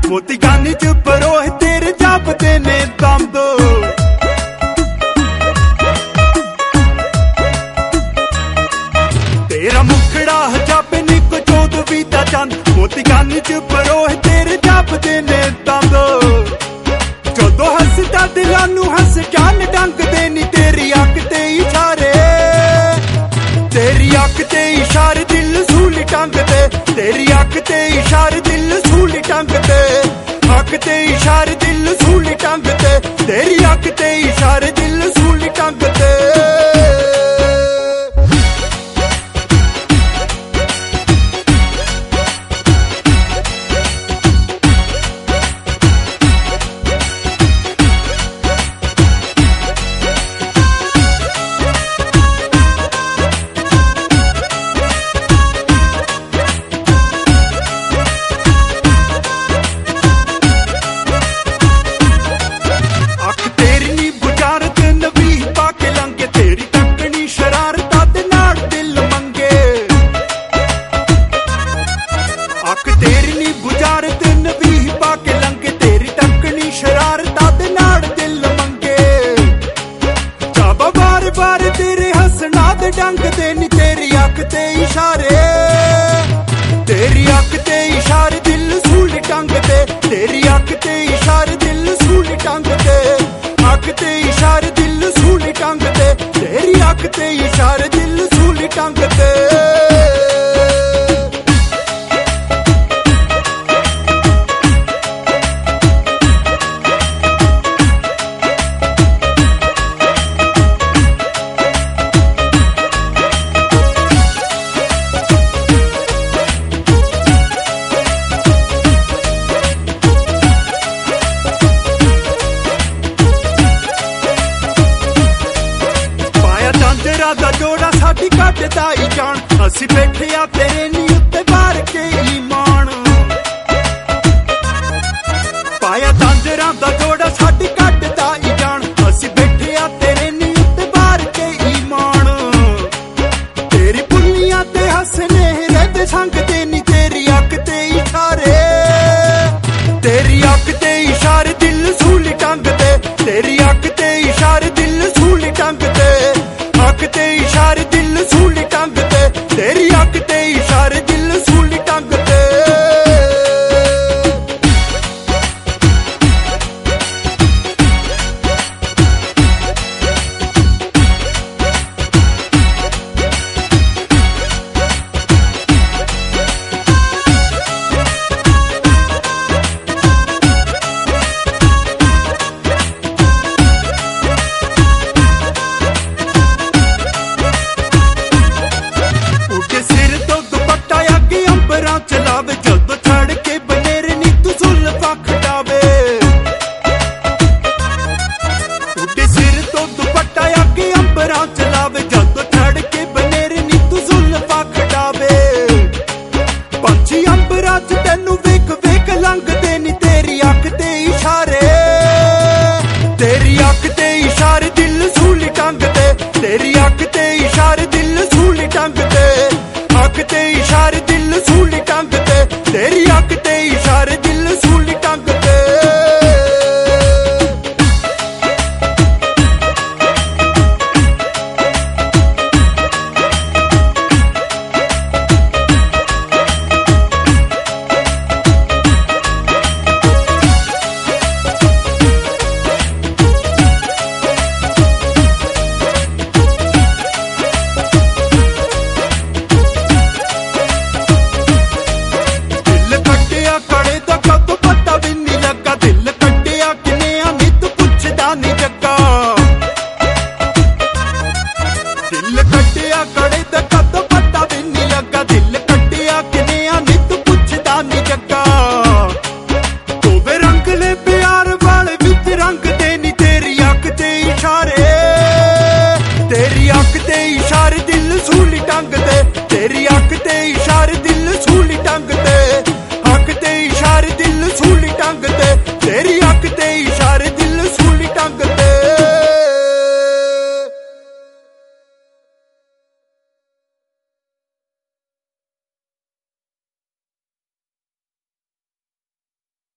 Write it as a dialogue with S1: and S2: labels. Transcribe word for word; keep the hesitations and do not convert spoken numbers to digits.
S1: मोती गानी च परोह तेरे जापते ने दम दो तेरा मुखड़ा जापे निको चौदवी दा चंद मोती गानी च परोह तेरे जापते ने दम दो जदों हसदा दिलां नूं हस जान डंग दे नी तेरी अख ते इशारे तेरी अख ते इशारे दिल सूली टंग दे तेरी अख ते इशारे दिल सूली टंग दे अख ते इशारे दिल सूली टंग दे तेरी अख ते इशारे दिल सूली टंग दे डंग दे नी तेरी अख ते इशारे तेरी अख ते इशारे दिल सूली टंग दे तेरी अख ते इशारे दिल सूली टंग दे अख ते इशारे दिल सूली टंग दे तेरी अख ते इशारे दिल सूली टंग दे दा जोड़ा साडी कटदा ही जान असी बैठे आ तेरे नी उत्ते बार के ईमान पाया तांजरा दा जोड़ा साडी कटदा ही जान असी बैठे आ तेरे नी उत्ते बार के ईमान तेरी पुन्निया ते हसने रहते संग दे नी तेरी अख ते इशारे तेरी अख ते इशारे दिल सूली टंग दे तेरी अख ते इशारे दिल सूली टंग दे अख ते इशारे दिल सूली टंग दे तेरी अख ते इशारे दिल सूली टंग दे चलावे जदों छड़ के बनेरे नी तू जुल्फां खटावे उड़े सिर तो दुपट्टा अगे अंबरां चलावे जदों छड़ के बनेरे नी तू जुल्फां खटावे पंछी अंबरां च तैनू वेख वेख लंघदे नी तेरी अख ते इशारे तेरी अख ते इशारे दिल सूली टंग दे तेरी अख ते इशारे दिल सूली टंग दे अख ते इशारे दिल सूली टंग